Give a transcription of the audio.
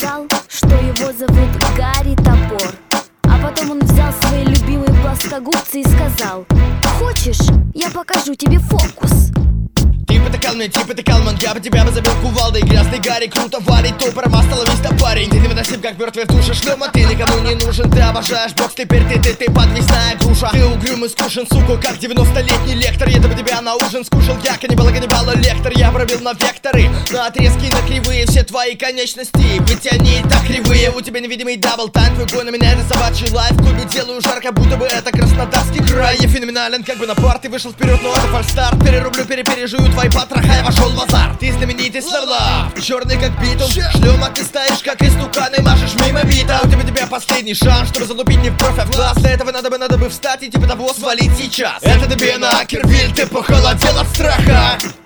сказал, что его зовут Гарри Топор. А потом он взял свои любимые плоскогубцы и сказал: хочешь, я покажу тебе фокус? Ты потакал мне, ты потакал, ман, я бы тебя бы забил кувалдой. Грязный Гарри круто варит, топором остановись-то, парень. Ты невыносим, как мертвый в туше шлема. Ты никому не нужен, ты обожаешь бокс. Теперь ты подвесная груша. Ты угрюм и скушен, сука, как 90-летний лектор. Я бы тебя на ужин скушал, я каннибала лектор. Я пробил на векторы, на отрезки, на кривые. Все твои конечности вытяни так кривые. У тебя невидимый дабл тайм, твой гон на меня, это собачий лайф. В клубе делаю жарко, будто бы это Краснодарский край. Я феноменален, как бы на пар. Ты вышел вперед, но это фальстарт. Перерублю, пережую твои потроха, я вошел в азарт. Ты знаменитый слава, черный как битум. Шлема ты стоишь, как истукан, и машешь мимо бита. У тебя последний шанс, чтобы залупить не в бровь, а в глаз. Для этого надо бы встать и типа того свалить сейчас. Это тебе на Кервиль, ты похолодел от страха.